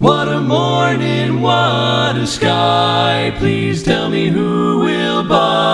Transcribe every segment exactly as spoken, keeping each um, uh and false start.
What a morning, what a sky. Please tell me who will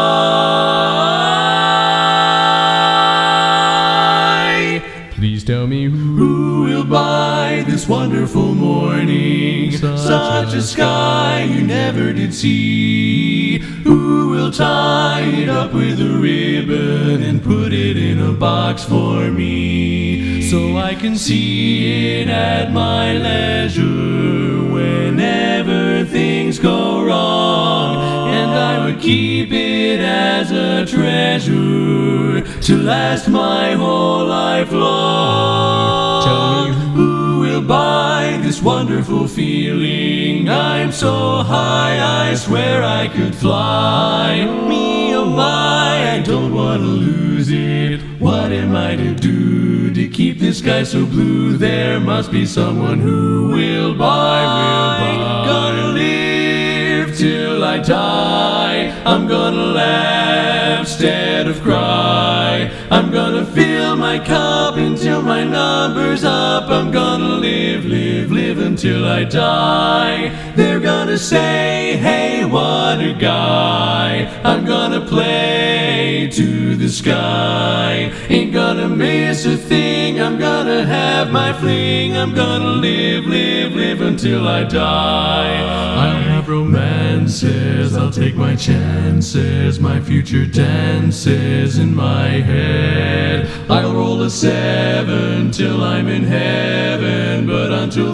buy. Please tell me who, Who will buy this wonderful morning? Such Such a a sky you never did see. Who will tie it up with a ribbon and put it in a box for me, so I can see it at my leisure whenever things go wrong, and I would keep it as a treasure to last my whole life long. Tell me who will buy this wonderful feeling? I'm so high, I swear I could fly. Me, oh my, I don't want to lose it. What am I to do to keep this sky so blue? There must be someone who will buy, will buy. Gonna live till I die. I'm gonna laugh instead of cry. I'm gonna fill my cup until my number's up. I'm gonna live, live, live until I die. They're gonna say, hey, what a guy. I'm gonna play to the sky. Ain't gonna miss a thing. I'm gonna have my fling. I'm gonna live, live, live until I die. I'll have romances, I'll take my chances, my future dances in my head. I'll roll a seven till I'm in heaven, but until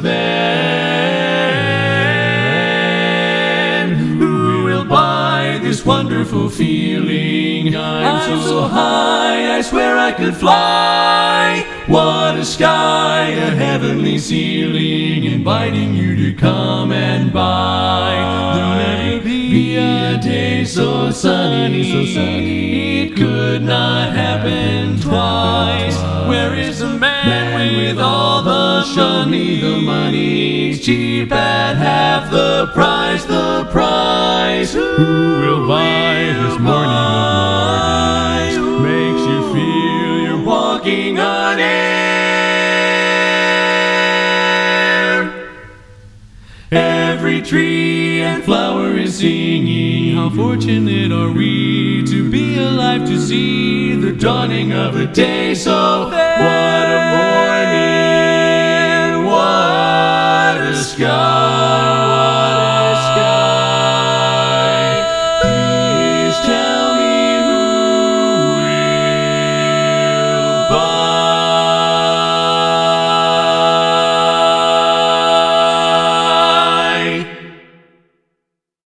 then, who will buy this wonderful feeling? I'm, I'm so, so high, I swear I could fly. What a sky, a heavenly ceiling, inviting you to come and buy. There'll never be a day so sunny, so sunny, it could not happen twice. Where is the man with all the money? The money's cheap at half the price, the price. who will buy this morning of mornings? Makes you feel you're Walking on air. Every tree and flower is singing. How fortunate are we to be alive to see the dawning of a day so fair.